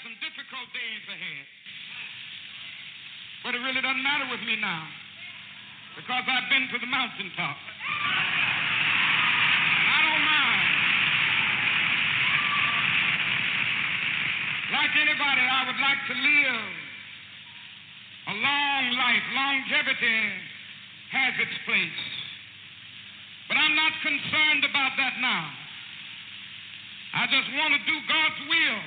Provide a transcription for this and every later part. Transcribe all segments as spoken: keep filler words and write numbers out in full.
some difficult days ahead. But it really doesn't matter with me now because I've been to the mountaintop. I don't mind. Like anybody, I would like to live a long life. Longevity has its place. But I'm not concerned about that now. I just want to do God's will.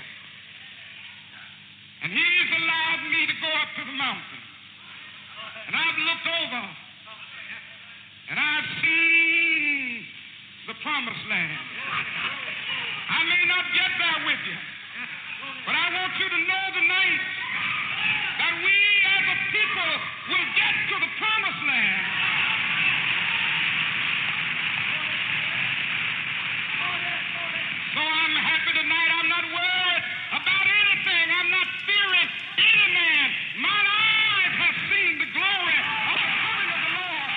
And He's allowed me to go up to the mountain. And I've looked over and I've seen the promised land. I may not get there with you, but I want you to know tonight that we as a people will get to the promised land. So I'm happy tonight. I'm not worried about anything. I'm not fearing any man. Mine eyes have seen the glory of the coming of the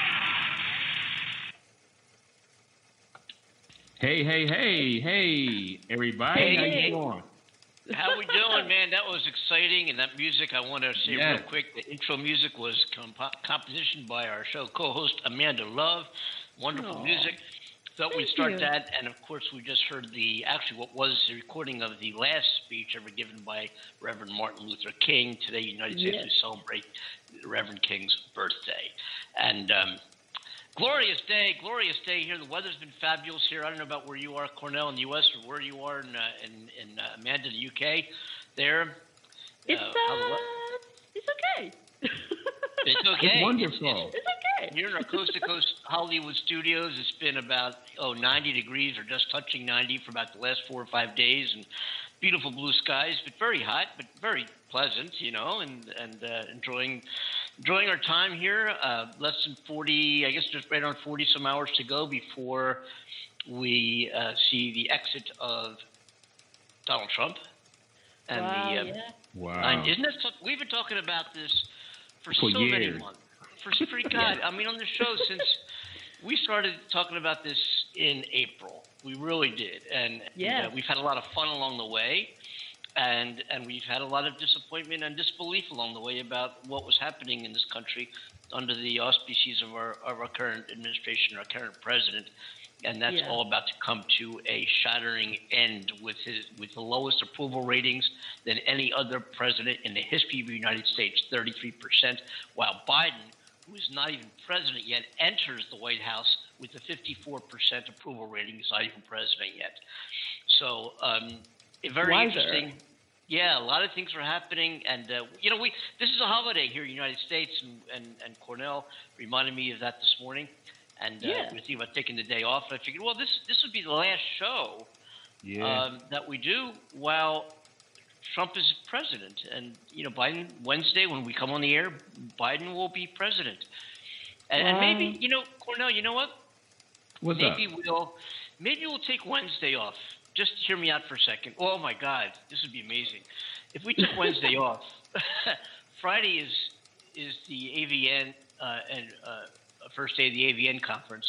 Lord. Hey, hey, hey, hey, everybody. Hey, How hey. you doing? How we doing, man? That was exciting, and that music, I want to say Yes. real quick, the intro music was comp- composition by our show co-host Amanda Love. Wonderful Aw. music. Thought we'd Thank start you. that, and of course we just heard the, actually what was the recording of the last speech ever given by Reverend Martin Luther King. Today, United States, Yes. we celebrate Reverend King's birthday. And um, glorious day, glorious day here. The weather's been fabulous here. I don't know about where you are, Cornell, in the U S, or where you are in, uh, in, in uh, Amanda, the U K. There, It's, uh, uh, how the we- it's okay. it's okay. It's wonderful. It's okay. Here in our coast-to-coast Hollywood studios, it's been about, oh, ninety degrees or just touching ninety for about the last four or five days, and beautiful blue skies, but very hot, but very pleasant, you know, and, and uh, enjoying enjoying our time here. Uh, less than forty, I guess just right around forty-some hours to go before we uh, see the exit of Donald Trump. And Wow, the, uh, yeah. Wow. and isn't that so, we've been talking about this for, For so many years. months. For, for God, I mean, on the show since we started talking about this in April, we really did, and, Yeah. and uh, we've had a lot of fun along the way, and and we've had a lot of disappointment and disbelief along the way about what was happening in this country under the auspices of our of our current administration, our current president. And that's Yeah. all about to come to a shattering end with his with the lowest approval ratings than any other president in the history of the United States, thirty-three percent, while Biden, who is not even president yet, enters the White House with a fifty-four percent approval rating. He's not even president yet. So um, a very Wiser. interesting. Yeah, a lot of things are happening, and uh, you know, we this is a holiday here in the United States, and, and, and Cornell reminded me of that this morning. And uh, Yeah. we were thinking about taking the day off. And I figured, well, this this would be the last show Yeah. um, that we do while Trump is president. And, you know, Biden, Wednesday, when we come on the air, Biden will be president. And, and maybe, Wow. you know, Cornell, you know what? What's maybe up? we'll maybe we'll take Wednesday off. Just hear me out for a second. Oh, my God, this would be amazing. If we took Wednesday off, Friday is, is the A V N uh, and uh, first day of the A V N conference,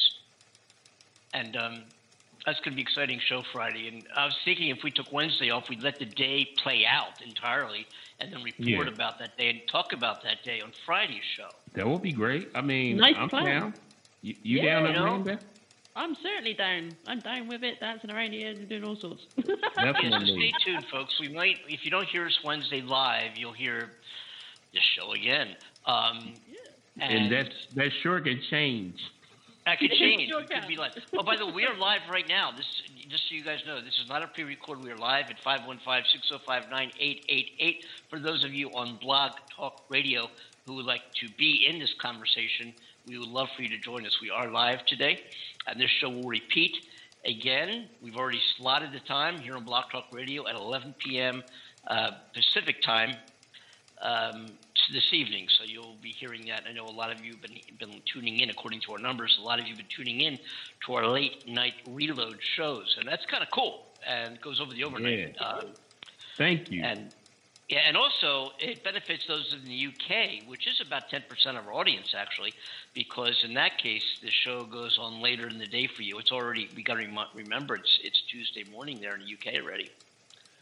and um, that's going to be an exciting show Friday. And I was thinking if we took Wednesday off, we'd let the day play out entirely and then report Yeah. about that day and talk about that day on Friday's show. That would be great. I mean, Nice I'm plan. down. You, you Yeah. down, You know? Amanda? I'm certainly down. I'm down with it, dancing around here and doing all sorts. Yeah, so stay Definitely. tuned, folks. We might, if you don't hear us Wednesday live, you'll hear this show again. Um, And and that's that sure can change. That could It change. sure We could can. be live. Oh, by the way, we are live right now. This, just so you guys know, this is not a pre-record. We are live at five one five, six oh five, nine eight eight eight. For those of you on Blog Talk Radio who would like to be in this conversation, we would love for you to join us. We are live today, and this show will repeat again. We've already slotted the time here on Blog Talk Radio at eleven p.m. Uh, Pacific time. Um, this evening, so you'll be hearing that. I know a lot of you have been, been tuning in, according to our numbers. A lot of you have been tuning in to our late night reload shows, and that's kind of cool. And it goes over the overnight. Yeah. Um, Thank you. and yeah, and also it benefits those in the U K, which is about ten percent of our audience actually, because in that case the show goes on later in the day for you. It's already we got to rem- remember it's it's Tuesday morning there in the U K already.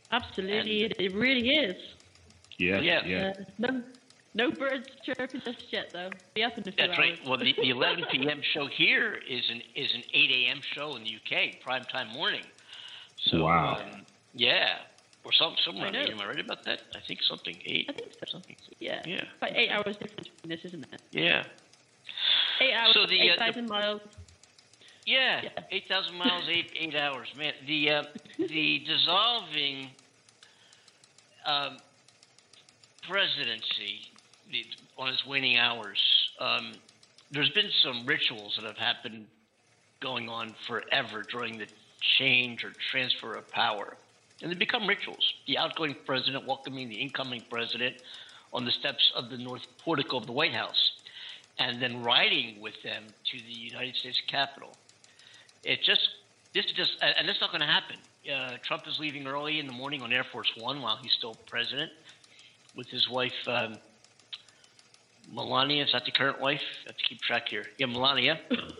Absolutely, And- it, it really is. Yes, Yeah. yes. Uh, no, no birds chirping just yet, though. Be up in a few That's hours. right. Well, the, the eleven p.m. show here is an is an eight a.m. show in the U K, prime time morning. So, Wow. um, yeah, or some somewhere. I know. Am I right about that? I think something eight. I think so. Something. Yeah. Yeah. About eight hours difference between this, isn't it? Yeah. Eight hours, So the, uh, eight thousand miles. Yeah, Yeah. eight thousand miles, eight eight hours. Man, the uh, the dissolving um, presidency the, on its waning hours. Um, there's been some rituals that have happened going on forever during the change or transfer of power, and they become rituals. The outgoing president welcoming the incoming president on the steps of the north portico of the White House, and then riding with them to the United States Capitol. It just, this is just, and that's not going to happen. Uh, Trump is leaving early in the morning on Air Force One while he's still president with his wife, um, Melania. Is that the current wife? I have to keep track here. Yeah, Melania.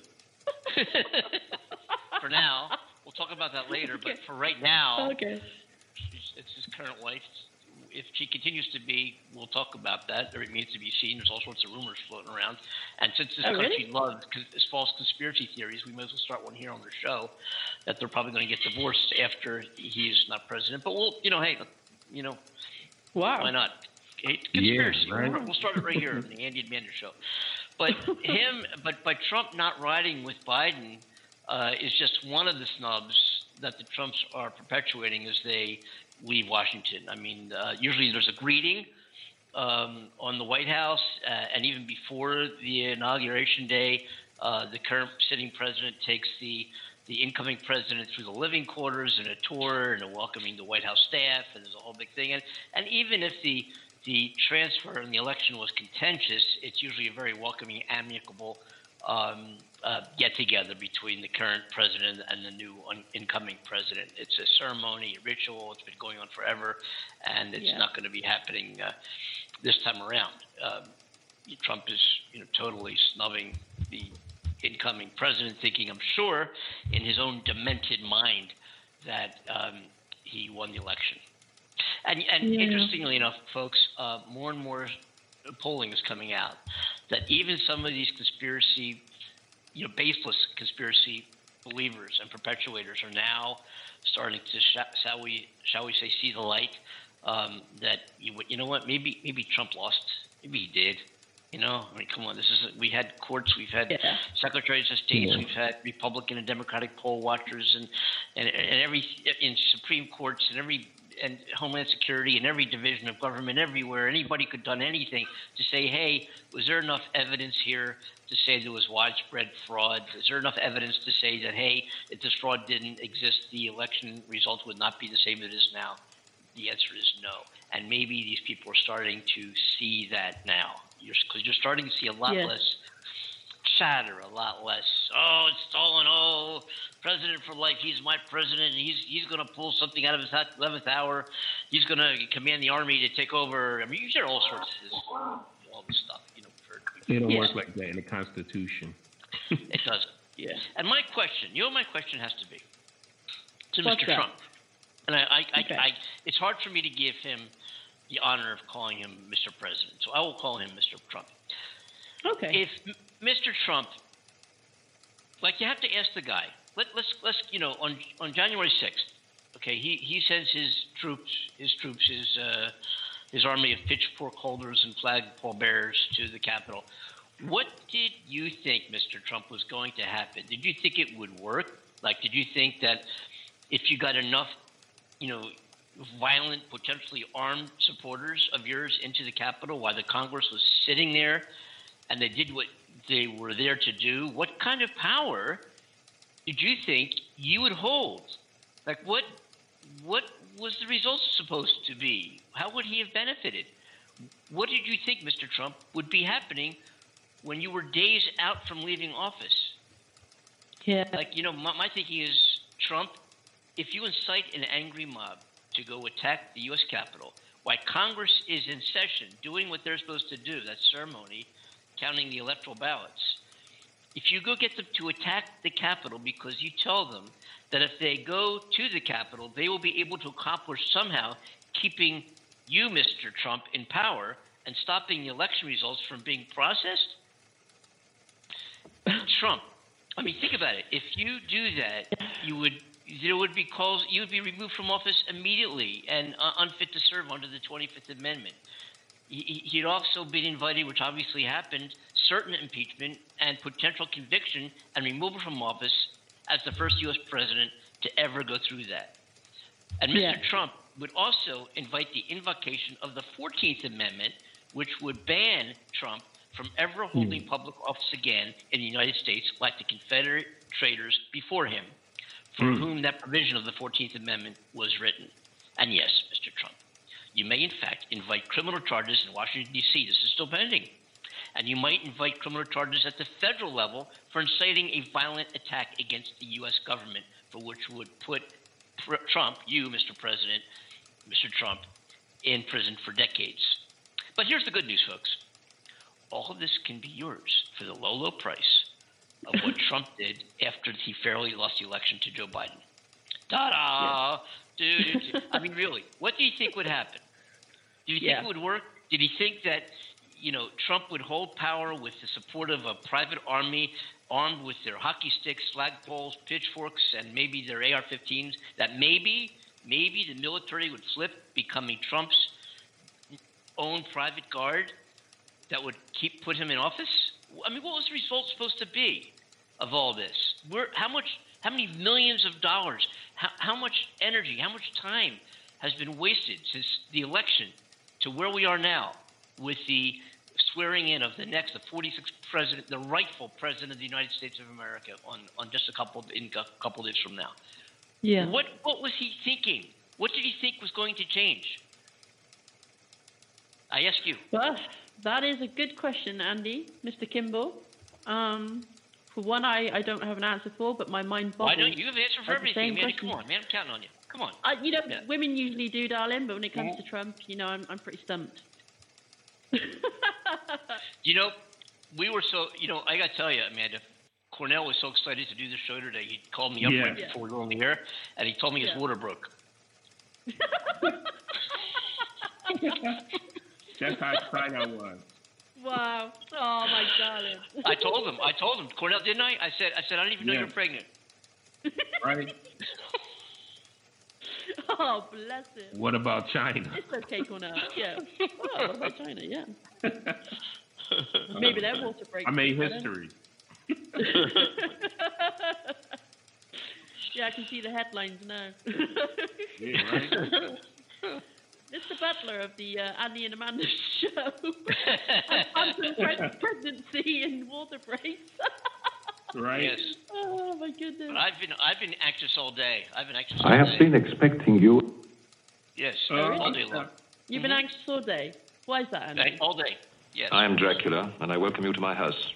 For now. We'll talk about that later, but for right now, Okay. she's, it's his current wife. If she continues to be, we'll talk about that. It remains to be seen. There's all sorts of rumors floating around. And since this Oh, country really? loves cons- false conspiracy theories, we might as well start one here on the show, that they're probably going to get divorced after he's not president. But we'll, you know, hey, you know, Wow. why not? Hey, conspiracy. right. We'll, we'll start it right here on the Andy and Amanda show. But him, but by Trump not riding with Biden uh, is just one of the snubs that the Trumps are perpetuating as they leave Washington. I mean, uh, usually there's a greeting um, on the White House, uh, and even before the inauguration day, uh, the current sitting president takes the the incoming president through the living quarters and a tour and a welcoming the White House staff, and there's a whole big thing. And, and even if the the transfer and the election was contentious, it's usually a very welcoming, amicable um, uh, get-together between the current president and the new un- incoming president. It's a ceremony, a ritual. It's been going on forever, and it's Yeah. not going to be happening uh, this time around. Um, Trump is, you know, totally snubbing the incoming president, thinking, I'm sure, in his own demented mind, that um, he won the election. And, and Yeah. interestingly enough, folks, uh, more and more polling is coming out that even some of these conspiracy, you know, baseless conspiracy believers and perpetuators are now starting to, sh- shall we, shall we say, see the light. Um, that you, you know what? Maybe, maybe Trump lost. Maybe he did. You know, I mean, come on. This is we had courts, we've had Yeah. secretaries of states, Yeah. we've had Republican and Democratic poll watchers, and and, and every in Supreme Courts and every and Homeland Security and every division of government everywhere. Anybody could have done anything to say, hey, was there enough evidence here to say there was widespread fraud? Is there enough evidence to say that, hey, if this fraud didn't exist, the election results would not be the same as it is now? The answer is no. And maybe these people are starting to see that now. Because you're, you're starting to see a lot Yeah. less chatter, a lot less, oh, it's stolen, oh, president for life, he's my president, and he's he's going to pull something out of his eleventh hour. He's going to command the army to take over. I mean, you hear all sorts of this, all this stuff, you know. For, It don't Yeah. work like that in the Constitution. it does. Yeah. And my question, you know what my question has to be? To What's Mister that? Trump. And I, I, I, Okay. I, it's hard for me to give him the honor of calling him Mister President, so I will call him Mister Trump. Okay. If M- Mister Trump, like you have to ask the guy. Let, let's let's you know on on January sixth, okay, he, he sends his troops, his troops, his uh, his army of pitchfork holders and flagpole bearers to the Capitol. What did you think, Mister Trump, was going to happen? Did you think it would work? Like, did you think that if you got enough, you know, violent, potentially armed supporters of yours into the Capitol while the Congress was sitting there and they did what they were there to do, what kind of power did you think you would hold? Like, what what was the result supposed to be? How would he have benefited? What did you think, Mister Trump, would be happening when you were days out from leaving office? yeah. Like, you know, my, my thinking is, Trump, if you incite an angry mob to go attack the U S Capitol while Congress is in session doing what they're supposed to do, that ceremony, counting the electoral ballots, if you go get them to attack the Capitol because you tell them that if they go to the Capitol, they will be able to accomplish somehow keeping you, Mister Trump, in power and stopping the election results from being processed, Trump, I mean, think about it. If you do that, you would there would be calls. You would be removed from office immediately and uh, unfit to serve under the twenty-fifth Amendment. He, he'd also been invited, which obviously happened, certain impeachment and potential conviction and removal from office as the first U S president to ever go through that. And Mister Yeah. Trump would also invite the invocation of the fourteenth Amendment, which would ban Trump from ever holding Hmm. public office again in the United States like the Confederate traitors before him, for Hmm. whom that provision of the fourteenth Amendment was written. And yes, Mister Trump, you may in fact invite criminal charges in Washington, D C This is still pending. And you might invite criminal charges at the federal level for inciting a violent attack against the U S government, for which would put pr- Trump, you, Mister President, Mister Trump, in prison for decades. But here's the good news, folks. All of this can be yours for the low, low price of what Trump did after he fairly lost the election to Joe Biden. Ta-da! Dude, I mean, really, what do you think would happen? Do you think Yeah. it would work? Did he think that, you know, Trump would hold power with the support of a private army armed with their hockey sticks, flagpoles, pitchforks, and maybe their A R fifteens, that maybe, maybe the military would flip, becoming Trump's own private guard that would keep put him in office? I mean, what was the result supposed to be of all this? Where, how much, how many millions of dollars, how, how much energy, how much time has been wasted since the election to where we are now with the swearing in of the next, the forty-sixth president, the rightful president of the United States of America on, on just a couple in a couple days from now? Yeah. What what was he thinking? What did he think was going to change? I ask you. Well, that is a good question, Andy, Mister Kimball. Um, for one, I, I don't have an answer for, but my mind boggles. Why don't you have an answer for at the everything, same man? question. Come on, man. I'm counting on you. Come on. I, you know, Yeah. women usually do, darling, but when it comes to Trump, you know, I'm, I'm pretty stumped. You know, we were so, you know, I got to tell you, Amanda, Cornell was so excited to do the show today. He called me up Yeah. right before we were on the air, and he told me his Yeah. water broke. That's how excited I was. Wow. Oh, my darling. I told him. I told him. Cornell, didn't I? I said, I said, I don't even know Yeah. you're pregnant. Right? Oh, bless him. What about China? It's okay, Cornell. Yeah. Oh, what about China? Yeah. Maybe their water breaks. I made don't know. history. Yeah, I can see the headlines now. Yeah, right? Mister Butler of the uh, Andy and Amanda show. Phantom preg- pregnancy and water breaks. Right? Yes. Oh my goodness. But I've been, I've been anxious all day. I've been anxious all I have day. been expecting you. Yes, Uh, all day long. You've been anxious all day. Why is that, Andy? Right? All day. Yes. I am Dracula, and I welcome you to my house.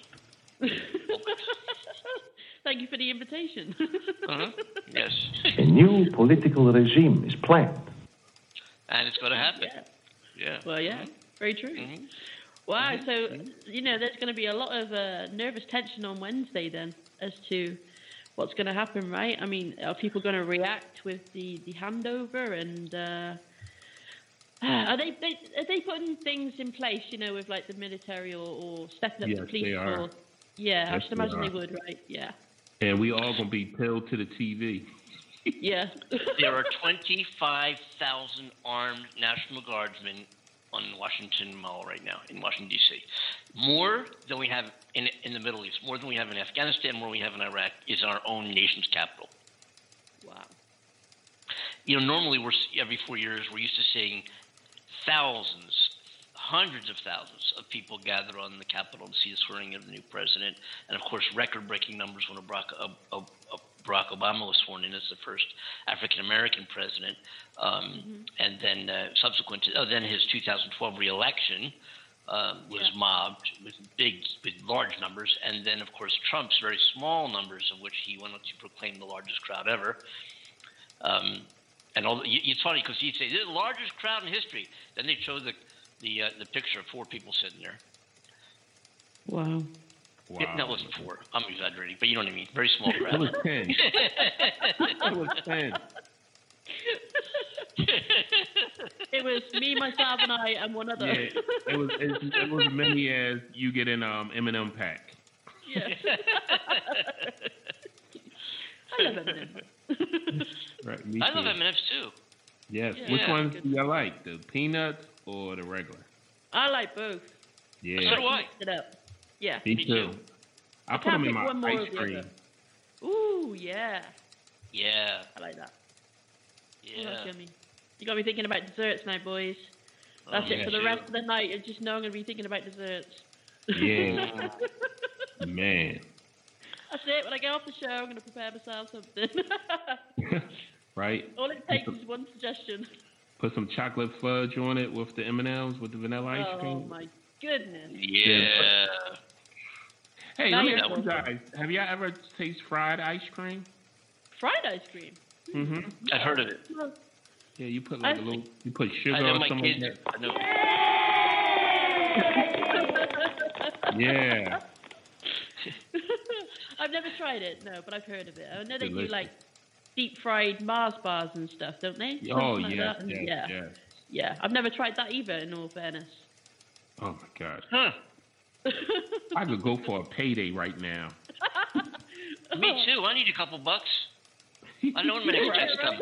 Thank you for the invitation. Uh-huh. Yes. A new political regime is planned. And it's going to happen. Yeah. Yeah. Well, yeah, very true. Mhm. Wow. So, you know, there's going to be a lot of uh, nervous tension on Wednesday then as to what's going to happen, right? I mean, are people going to react with the, the handover? And uh, are they, they are they putting things in place, you know, with like the military or, or stepping up Yes, the police they are. force? Yeah, I Yes, should they imagine they are. would, right? Yeah. And we all gonna be pilled to the T V. Yeah. There are twenty-five thousand armed National Guardsmen on Washington Mall right now in Washington, D C More than we have in in the Middle East, more than we have in Afghanistan, more than we have in Iraq, is our own nation's capital. Wow. You know, normally we're every four years we're used to seeing thousands, hundreds of thousands of people gather on the Capitol to see the swearing of the new president, and of course, record-breaking numbers when Barack, uh, uh, uh, Barack Obama was sworn in as the first African American president, um, Mm-hmm. and then uh, subsequent to, oh, then his two thousand twelve reelection uh, was Yeah. mobbed with big, with large numbers, and then of course Trump's very small numbers, of which he went on to proclaim the largest crowd ever. Um, and all, you, it's funny because he'd say this is the largest crowd in history. Then they show the the uh, the picture of four people sitting there. Wow. Wow. That wasn't four. I'm exaggerating, but you know what I mean. Very small crowd. It was ten. It was ten. It was me, myself, and I, and one other. Yeah, it was it, it was as many as you get in um Eminem pack. Yeah. I love Eminem. Right, me I love too. M and M's too. Yes. Yeah. Which Yeah. ones do you like? The peanuts or the regular? I like both. Yeah. So do I. Mix it up. Yeah. Me Me too. too. I, I put them can't in pick my one more ice or the cream. other. Ooh, yeah. Yeah. I like that. Oh, Yeah. that's yummy. You got me thinking about desserts now, boys. That's Oh, it yeah, for the too. rest of the night. You just know I'm going to be thinking about desserts. Yeah. Man. That's it. When I get off the show, I'm going to prepare myself something. Right? All it takes is one suggestion. Put some chocolate fudge on it with the M and M's with the vanilla ice Oh, cream. my goodness. Yeah. Hey, Now let me you're ask you talking. guys, have y'all ever tasted fried ice cream? Fried ice cream. Mm-hmm. I've heard of it. Well, Yeah, you put like I a little, you put sugar I know or my something kids. like I know. that. Yeah. I've never tried it, no, but I've heard of it. I know they do Delicious. like deep fried Mars bars and stuff, don't they? Oh, Something like yes, that. And yes, yeah, yes. yeah. I've never tried that either. In all fairness. Oh, my God. Huh. I could go for a payday right now. Me too. I need a couple bucks. I know when my next Right, check's right. coming.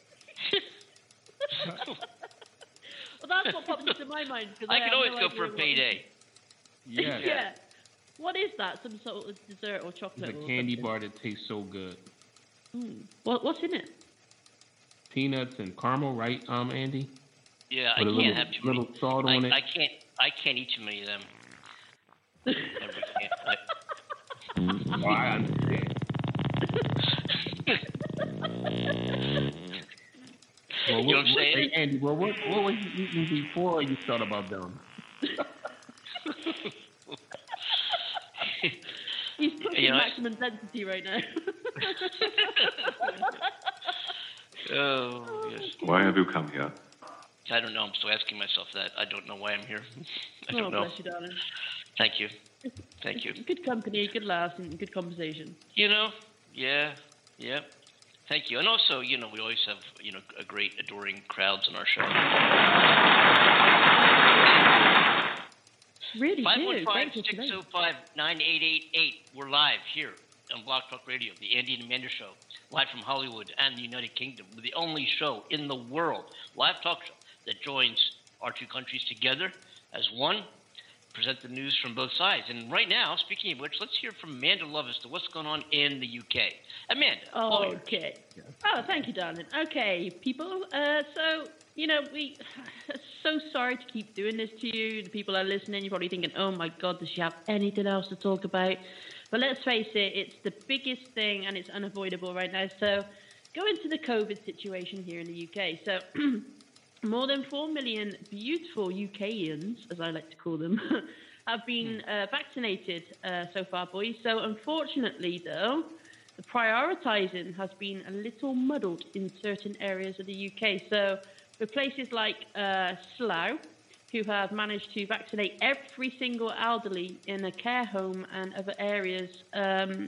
Well, that's what pops into my mind. 'cause I have could always no go idea for a what- payday. Yeah. Yeah. What is that? Some sort of dessert or It's chocolate? a or candy something? bar that tastes so good. Mm. What, what's in it? Peanuts and caramel, right, um, Andy? Yeah, I With a can't little, have too many. little salt I, on it. I can't. I can't eat too many of them. I really can't. I, Oh, I understand. Well, You know what I'm saying? Hey, Andy, well, what, what was you eating before you thought about them? He's pushing You know, I- maximum density right now. oh yes. Why have you come here? I don't know. I'm still asking myself that. I don't know why I'm here. I oh, don't know. bless you, darling. Thank you. Thank you. Good company, good laughs, and good conversation. You know, yeah, yeah. Thank you. And also, you know, we always have, you know, a great, adoring crowds on our show. Really five do. one five, Thank you six today. oh five, nine eight eight eight. We're live here on Blog Talk Radio, the Andy and Amanda Show, live from Hollywood and the United Kingdom. We're the only show in the world, live talk show, that joins our two countries together as one, present the news from both sides. And right now, speaking of which, let's hear from Amanda Love as to what's going on in the U K. Amanda. all yours. Okay. Oh, thank you, darling. Okay, people. Uh, so, you know, we so sorry to keep doing this to you. The people are listening. You're probably thinking, oh, my God, does she have anything else to talk about? But let's face it, it's the biggest thing, and it's unavoidable right now. So go into the COVID situation here in the U K. So more than four million beautiful UKians, as I like to call them, have been uh, vaccinated uh, so far, boys. So unfortunately, though, the prioritising has been a little muddled in certain areas of the U K. So for places like uh, Slough, who have managed to vaccinate every single elderly in a care home and other areas, um,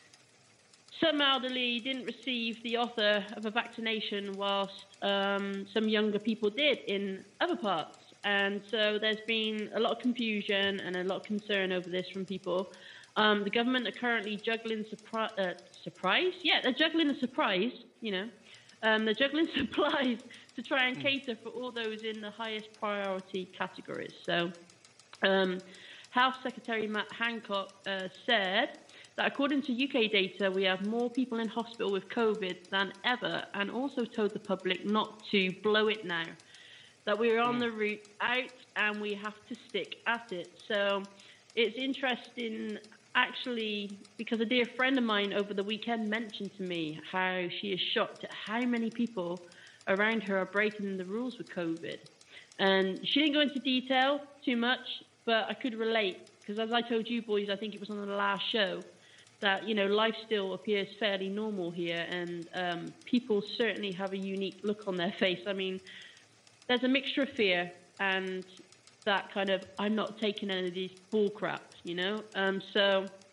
some elderly didn't receive the offer of a vaccination whilst um, some younger people did in other parts. And so there's been a lot of confusion and a lot of concern over this from people. Um, the government are currently juggling surpri- uh, surprise. Yeah, they're juggling a surprise, you know. Um, they're juggling supplies to try and cater for all those in the highest priority categories. So um, Health Secretary Matt Hancock uh, said that according to U K data, we have more people in hospital with COVID than ever, and also told the public not to blow it now, that we're on the route out and we have to stick at it. So it's interesting, actually, because a dear friend of mine over the weekend mentioned to me how she is shocked at how many people around her are breaking the rules with COVID. And she didn't go into detail too much, but I could relate, because as I told you boys, I think it was on the last show, that, you know, life still appears fairly normal here, and um, people certainly have a unique look on their face. I mean, there's a mixture of fear and that kind of, I'm not taking any of these bull crap, you know? Um, so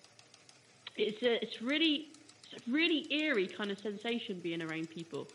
it's a, it's really it's a really eerie kind of sensation being around people.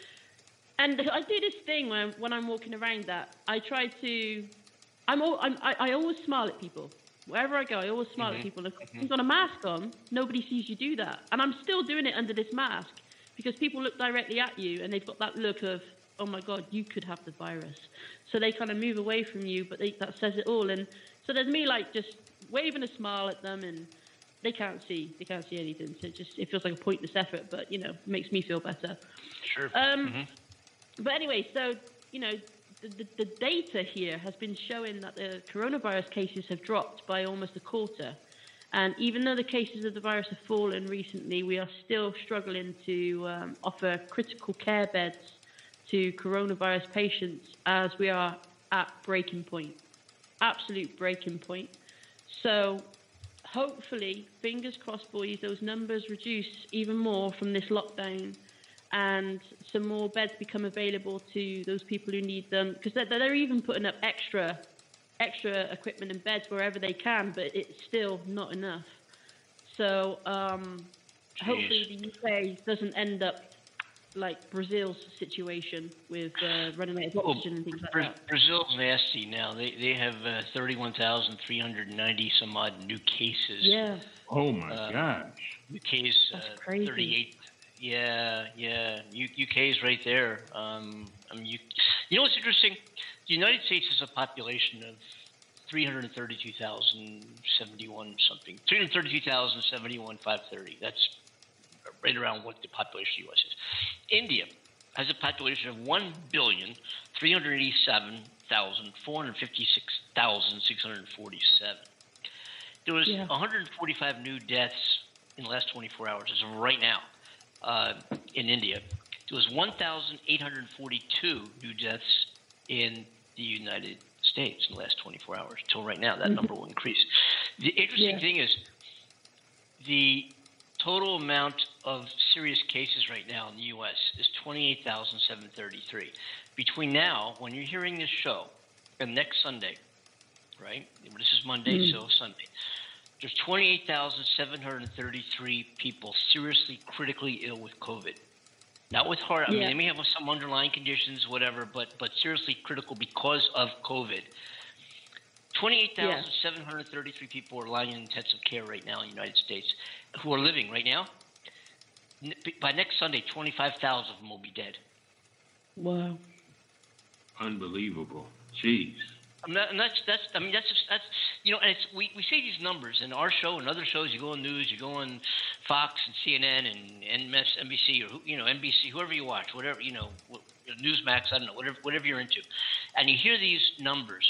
And I do this thing when when I'm walking around that I try to, I'm, all, I'm I, I always smile at people. Wherever I go, I always smile mm-hmm. at people. If mm-hmm. you've got a mask on, nobody sees you do that. And I'm still doing it under this mask because people look directly at you and they've got that look of, oh my God, you could have the virus. So they kind of move away from you, but they, that says it all. And so there's me like just waving a smile at them, and they can't see, they can't see anything. So it just, it feels like a pointless effort, but you know, it makes me feel better. Sure. Um, mm-hmm. But anyway, so, you know, The, the, the data here has been showing that the coronavirus cases have dropped by almost a quarter. And even though the cases of the virus have fallen recently, we are still struggling to um, offer critical care beds to coronavirus patients as we are at breaking point, absolute breaking point. So hopefully, fingers crossed, boys, those numbers reduce even more from this lockdown, and some more beds become available to those people who need them, because they're, they're even putting up extra extra equipment and beds wherever they can, but it's still not enough. So um, hopefully the U K doesn't end up like Brazil's situation with uh, running out of oxygen well, and things like Bra- that. Brazil's nasty now. They they have uh, thirty-one thousand three hundred ninety some odd new cases. Yeah. Oh my uh, gosh. New case uh, thirty-eight. Yeah, yeah. U- UK's right there. Um, I mean, you, you know what's interesting? The United States has a population of three hundred thirty-two thousand seventy-one something. three hundred thirty-two thousand seventy-one five hundred thirty. That's right around what the population of the U S is. India has a population of one billion three hundred eighty-seven thousand four hundred fifty-six thousand six hundred forty-seven. There was yeah. one hundred forty-five new deaths in the last twenty-four hours as of right now. Uh, in India, there was one thousand eight hundred forty-two new deaths in the United States in the last twenty-four hours. Till right now, that number will increase. The interesting yeah. thing is the total amount of serious cases right now in the U S is twenty-eight thousand seven hundred thirty-three. Between now, when you're hearing this show, and next Sunday, right? This is Monday, mm-hmm. so Sunday. There's twenty-eight thousand seven hundred thirty-three people seriously, critically ill with COVID. Not with heart. I yeah. mean, they may have some underlying conditions, whatever, but but seriously critical because of COVID. twenty-eight thousand seven hundred thirty-three yeah. people are lying in intensive care right now in the United States who are living right now. By next Sunday, twenty-five thousand of them will be dead. Wow. Unbelievable. Jeez. I mean, and that's that's. I mean, that's just that's. You know, and it's we, we say these numbers in our show and other shows. You go on news, you go on Fox and C N N and N B C or you know N B C, whoever you watch, whatever you know, Newsmax. I don't know, whatever whatever you're into, and you hear these numbers,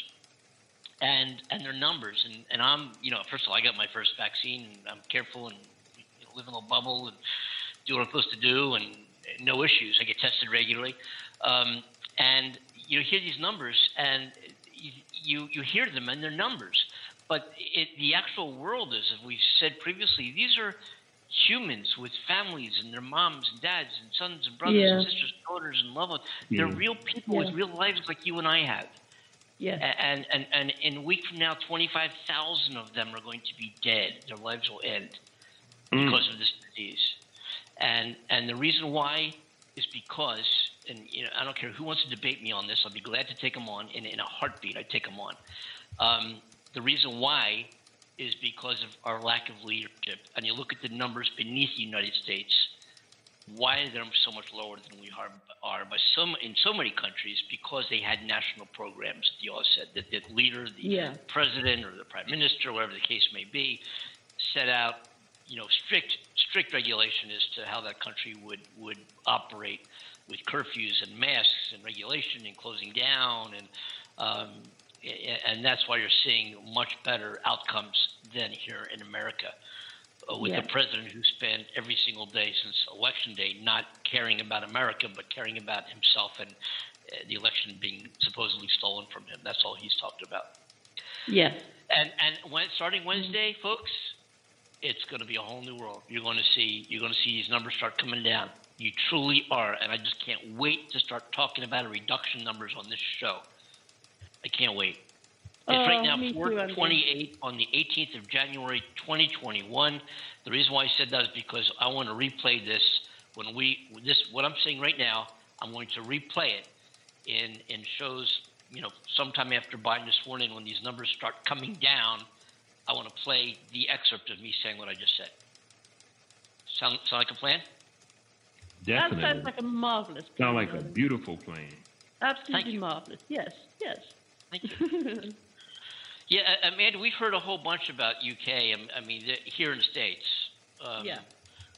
and and they're numbers, and, and I'm you know first of all I got my first vaccine and I'm careful and you know, live in a little bubble and do what I'm supposed to do and no issues. I get tested regularly, um, and you hear these numbers and you you, you hear them and they're numbers. But it, the actual world is, as we said previously, these are humans with families and their moms and dads and sons and brothers yeah. and sisters, daughters and loved ones. Yeah. They're real people yeah. with real lives like you and I have. Yeah. And, and, and in a week from now, twenty-five thousand of them are going to be dead. Their lives will end mm. because of this disease. And and the reason why is because, and you know, I don't care who wants to debate me on this. I'll be glad to take them on. In, in a heartbeat, I'd take them on. Um, The reason why is because of our lack of leadership. And you look at the numbers beneath the United States, why they're so much lower than we are, are by some, in so many countries because they had national programs, as you all said, that the leader, the yeah. president or the prime minister, whatever the case may be, set out you know, strict strict regulation as to how that country would, would operate with curfews and masks and regulation and closing down and um, And that's why you're seeing much better outcomes than here in America, uh, with yeah. the president who spent every single day since Election Day not caring about America, but caring about himself and uh, the election being supposedly stolen from him. That's all he's talked about. Yeah. And and when starting Wednesday, mm-hmm. folks, it's going to be a whole new world. You're going to see you're going to see these numbers start coming down. You truly are, and I just can't wait to start talking about reduction numbers on this show. I can't wait. It's right Oh, now me too, four Andy. twenty-eight on the eighteenth of January, twenty twenty-one. The reason why I said that is because I want to replay this when we this what I'm saying right now. I'm going to replay it in in shows. You know, sometime after Biden is sworn in, when these numbers start coming down, I want to play the excerpt of me saying what I just said. Sound sound like a plan? Definitely. That sounds like a marvelous plan. Sound like a beautiful plan. Absolutely marvelous. Yes, yes. Thank you. Yeah, uh, Amanda, we've heard a whole bunch about U K. um, I mean, the- here in the States. Um, Yeah.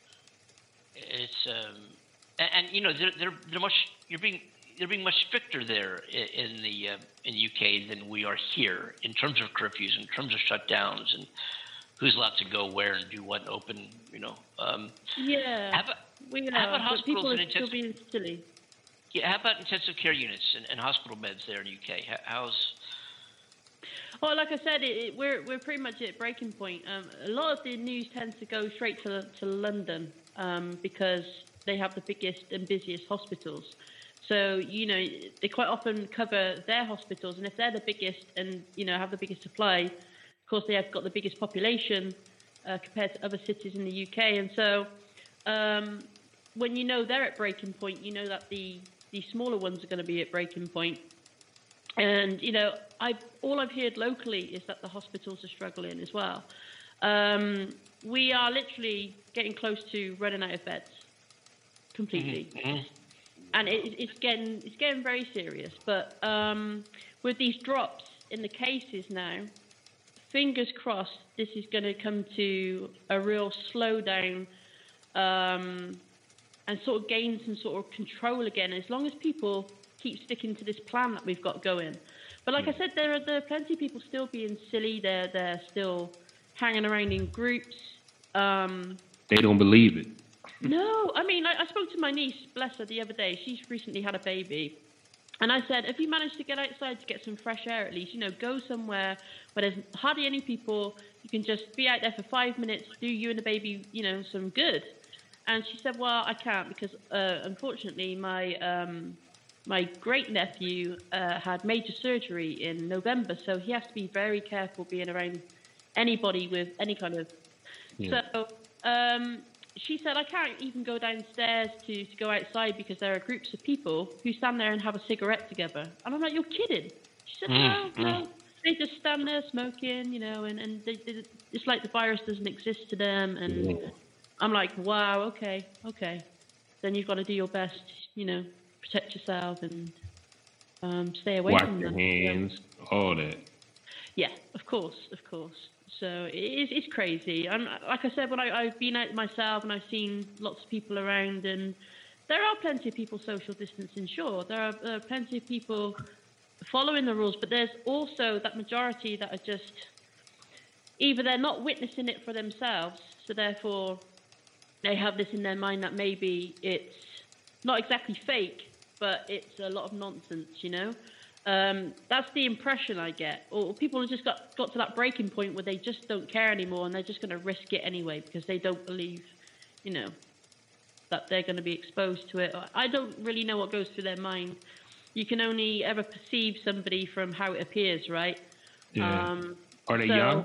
It's um, and, and you know they're they're they're much you're being they're being much stricter there in, in the uh, in the U K than we are here in terms of curfews, in terms of shutdowns, and who's allowed to go where and do what, open. You know. Um, Yeah. how about we know, how about but hospitals people and are still intensive? being silly. Yeah, how about intensive care units and, and hospital beds there in the U K? How, how's Well, like I said, it, it, we're we're pretty much at breaking point. Um, a lot of the news tends to go straight to to London um, because they have the biggest and busiest hospitals. So you know they quite often cover their hospitals, and if they're the biggest and you know have the biggest supply, of course they have got the biggest population uh, compared to other cities in the U K. And so um, when you know they're at breaking point, you know that the the smaller ones are going to be at breaking point. And, you know, I all I've heard locally is that the hospitals are struggling as well. Um, we are literally getting close to running out of beds completely. Mhm. And it, it's getting it's getting very serious. But um, with these drops in the cases now, fingers crossed this is going to come to a real slowdown um, and sort of gain some sort of control again, as long as people keep sticking to this plan that we've got going. But like I said, there are, there are plenty of people still being silly. They're, they're still hanging around in groups. Um, They don't believe it. no, I mean, I, I spoke to my niece, bless her, the other day. She's recently had a baby. And I said, if you manage to get outside to get some fresh air at least, you know, go somewhere where there's hardly any people. You can just be out there for five minutes, do you and the baby, you know, some good. And she said, well, I can't because, uh, unfortunately, my um, my great-nephew uh, had major surgery in November, so he has to be very careful being around anybody with any kind of... Yeah. So um, she said, I can't even go downstairs to, to go outside because there are groups of people who stand there and have a cigarette together. And I'm like, you're kidding. She said, no, Mm, no. They just stand there smoking, you know, and, and they, they, it's like the virus doesn't exist to them. And Yeah. I'm like, wow, okay, okay. Then you've got to do your best, you know, protect yourself and um, stay away Wash from your them. hands, all that. Yeah, of course, of course. So it is, it's crazy. I'm, like I said, when I, I've been out myself and I've seen lots of people around, and there are plenty of people social distancing, sure. There are, there are plenty of people following the rules, but there's also that majority that are just, either they're not witnessing it for themselves, so therefore they have this in their mind that maybe it's not exactly fake, but it's a lot of nonsense, you know? Um, that's the impression I get. Or people have just got, got to that breaking point where they just don't care anymore and they're just going to risk it anyway because they don't believe, you know, that they're going to be exposed to it. I don't really know what goes through their mind. You can only ever perceive somebody from how it appears, right? Yeah. Um, Are they so, young?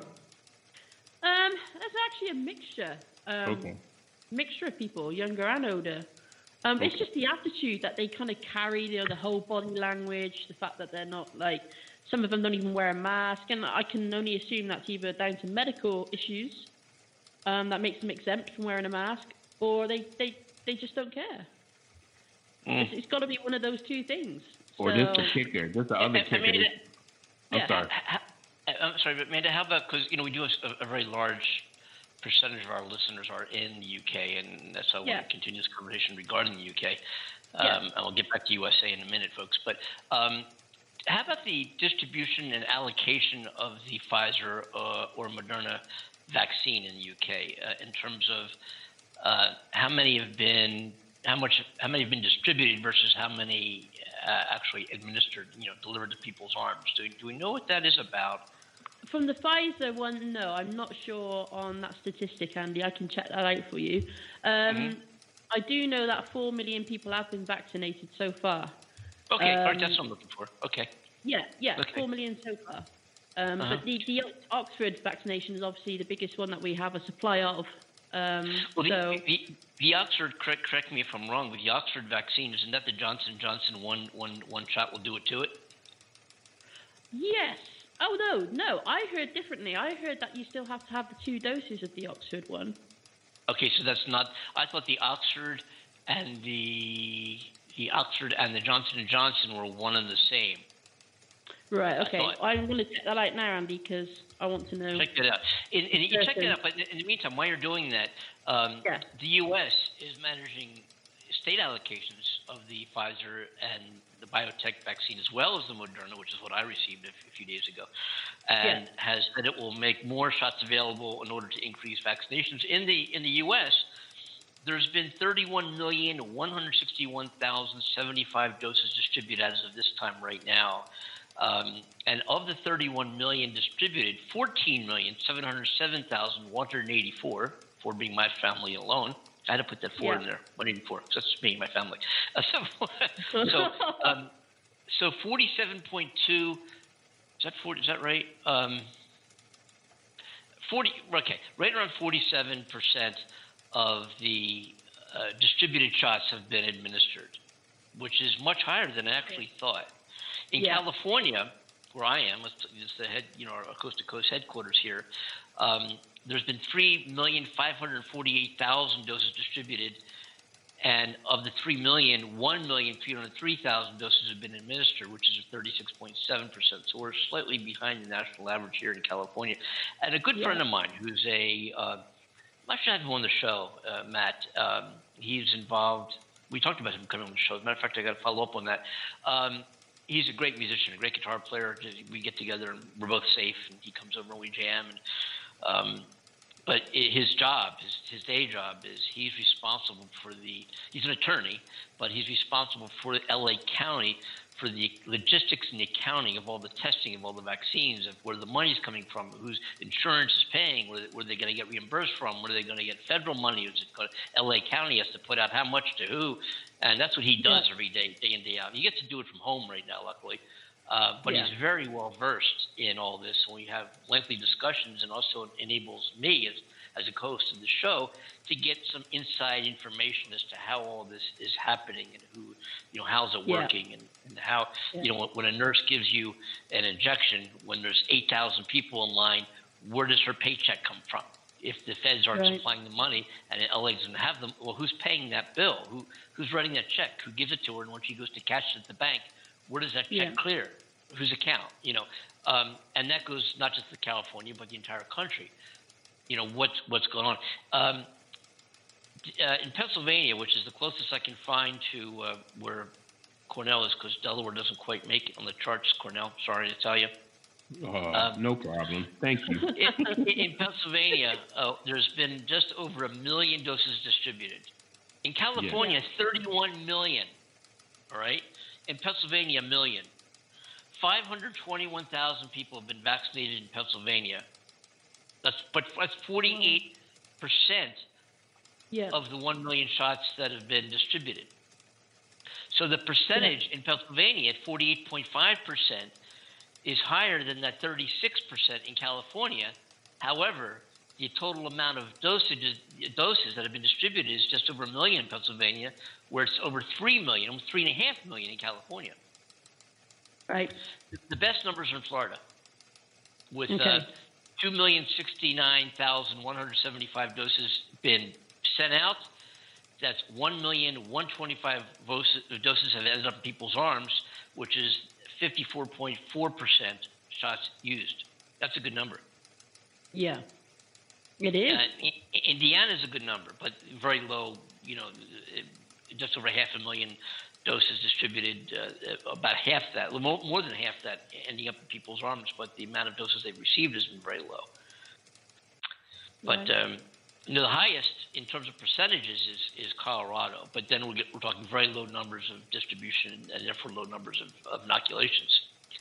Um, there's actually a mixture. Um, Okay. Mixture of people, younger and older. Um, It's Okay. just the attitude that they kind of carry, you know, the whole body language, the fact that they're not like, some of them don't even wear a mask, and I can only assume that's either down to medical issues um, that makes them exempt from wearing a mask, or they, they, they just don't care. Mm. It's, it's got to be one of those two things. Or so, just the kicker, just the other I- I kicker. mean, is- I'm yeah. sorry. Ha- ha- I'm sorry, but Amanda, how about, because, you know, we do a, a very large percentage of our listeners are in the U K, and that's how I Yeah. want to continue this conversation regarding the U K. Yeah. Um, and I'll get back to U S A in a minute, folks. But um, how about the distribution and allocation of the Pfizer uh, or Moderna vaccine in the U K uh, in terms of uh, how many have been, how much, how many have been distributed versus how many uh, actually administered, you know, delivered to people's arms? Do, do we know what that is about? From the Pfizer one, no, I'm not sure on that statistic, Andy. I can check that out for you. Um, Mhm. I do know that four million people have been vaccinated so far. Okay, all right, Um, that's what I'm looking for. Okay. Yeah, yeah, Okay. four million so far. Um, Uh-huh. But the, the Oxford vaccination is obviously the biggest one that we have a supply of. Um, Well, the, so the, the Oxford, correct, correct me if I'm wrong, but the Oxford vaccine, isn't that the Johnson and Johnson one, one, one shot will do it to it? yes. Oh no, no. I heard differently. I heard that you still have to have the two doses of the Oxford one. Okay, so that's not. I thought the Oxford and the the Oxford and the Johnson and Johnson were one and the same. Right. I Okay. thought- I'm going to check that out now, Andy, because I want to know. Check that out. And, and you check Certain. that out. But in the meantime, while you're doing that, um, Yeah. the U S is managing state allocations of the Pfizer and the BioNTech vaccine, as well as the Moderna, which is what I received a, a few days ago, and Yeah. has said it will make more shots available in order to increase vaccinations in the in the U S. There's been thirty-one million one hundred sixty-one thousand seventy-five doses distributed as of this time right now. Um, and of the thirty-one million distributed, fourteen million seven hundred seven thousand one hundred eighty-four, four being my family alone. I had to put that four Yeah. in there, one eighty-four, because that's me and my family. Uh, so, so, um, so forty-seven point two, is that forty? Is that right? Um, forty. Okay, right around forty-seven percent of the uh, distributed shots have been administered, which is much higher than I actually thought. In Yeah. California, where I am, it's it's the head, you know, our coast to coast headquarters here. Um, there's been three million five hundred forty-eight thousand doses distributed, and of the three million, one million three hundred three thousand doses have been administered, which is thirty-six point seven percent. So we're slightly behind the national average here in California. And a good Yeah. friend of mine, who's a, uh, I should have him on the show, uh, Matt. Um, he's involved. We talked about him coming on the show. As a matter of fact, I got to follow up on that. Um, he's a great musician, a great guitar player. We get together and we're both safe, and he comes over and we jam. And um, but his job, his, his day job, is he's responsible for the. He's an attorney, but he's responsible for L A County for the logistics and the accounting of all the testing of all the vaccines, of where the money's coming from, whose insurance is paying, where, where they're going to get reimbursed from, where they're going to get federal money. Is it L A County has to put out how much to who, and that's what he does Yeah. every day, day in, day out. He gets to do it from home right now, luckily. Uh, but Yeah. he's very well versed in all this, and we have lengthy discussions, and also enables me as as a host of the show to get some inside information as to how all this is happening and who, you know, how's it Yeah. working, and, and how, Yeah. you know, when, when a nurse gives you an injection, when there's eight thousand people in line, where does her paycheck come from? If the feds aren't Right. supplying the money and L A doesn't have them, well, who's paying that bill? Who who's writing that check? Who gives it to her? And when she goes to cash it at the bank, where does that check Yeah. clear? Whose account? You know, um, and that goes not just to California, but the entire country. You know, what's what's going on. Um, uh, in Pennsylvania, which is the closest I can find to uh, where Cornell is, because Delaware doesn't quite make it on the charts, Cornell, sorry to tell you. Uh, Um, no problem. Thank you. In, in, in Pennsylvania, uh, there's been just over a million doses distributed. In California, thirty-one million, all right? In Pennsylvania, a million. five hundred twenty-one thousand people have been vaccinated in Pennsylvania. That's but that's forty-eight percent Yeah. of the one million shots that have been distributed. So the percentage in Pennsylvania at forty-eight point five percent is higher than that thirty-six percent in California. However, the total amount of dosages, doses that have been distributed is just over a million in Pennsylvania, where it's over three million, almost three and a half million in California. Right. The best numbers are in Florida, with Okay. uh, two million sixty-nine thousand one hundred seventy-five doses been sent out. That's one million one hundred twenty-five doses have ended up in people's arms, which is fifty-four point four percent shots used. That's a good number. Yeah. It is. Uh, I- Indiana is a good number, but very low, you know, just over half a million doses distributed, uh, about half that, more, more than half that ending up in people's arms, but the amount of doses they've received has been very low. But Right. um, you know, the highest in terms of percentages is, is Colorado, but then we'll get, we're talking very low numbers of distribution and therefore low numbers of, of inoculations.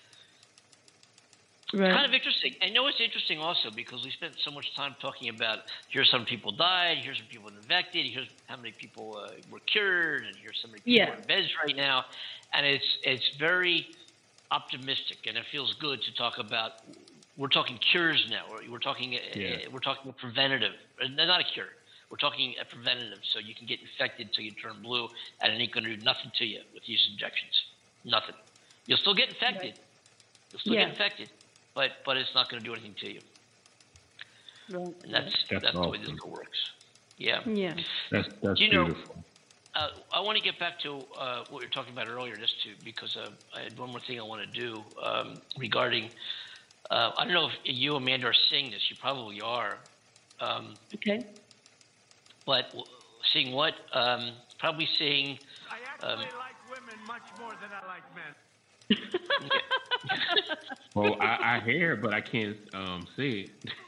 Right. Kind of interesting. I know it's interesting also because we spent so much time talking about here's some people died, here's some people infected, here's how many people uh, were cured, and here's so many people Yeah. in beds right now, and it's it's very optimistic, and it feels good to talk about we're talking cures now. We're, we're talking. Yeah. Uh, we're talking a preventative, uh, not a cure. We're talking a preventative, so you can get infected until you turn blue, and it ain't going to do nothing to you with these injections. Nothing. You'll still get infected. Right. You'll still Yeah. get infected, but but it's not going to do anything to you. Right. And that's That's that's, the way awesome. this works. Yeah. Yeah. That's that's You know- beautiful. Uh, I want to get back to uh, what we were talking about earlier, just to because uh, I had one more thing I want to do um, regarding. Uh, I don't know if you, Amanda, are seeing this. You probably are. Um, Okay. but w- seeing what? Um, probably seeing. I Um, actually like women much more than I like men. Well, I, I hear, it, but I can't um, see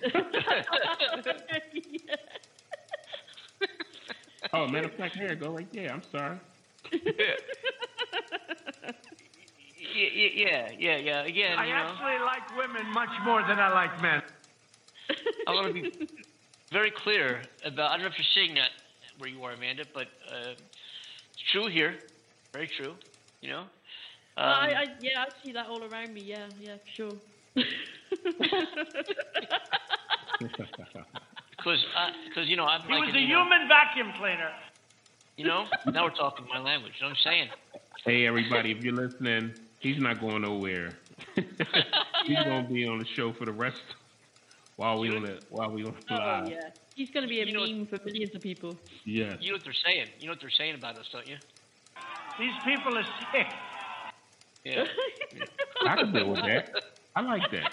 it. Oh, matter of fact, here it go right there. I'm sorry. Y- y- yeah, yeah, yeah. Again, I you know, actually like women much more than I like men. I want to be very clear about. I don't know if you're seeing that where you are, Amanda, but uh, it's true here. Very true. You know. Um, Well, I, I, yeah, I see that all around me. Yeah, yeah, for sure. Because, because you know, I'm He like, was a you know, human vacuum cleaner. you know, now we're talking my language. You know what I'm saying? Hey, everybody, if you're listening, he's not going nowhere. He's going to be on the show for the rest while we on the while we on the Oh live. yeah, he's going to be a You know- meme for millions of people. Yes. You know what they're saying? You know what they're saying about us, don't you? These people are sick. Yeah. I can deal with that. I like that.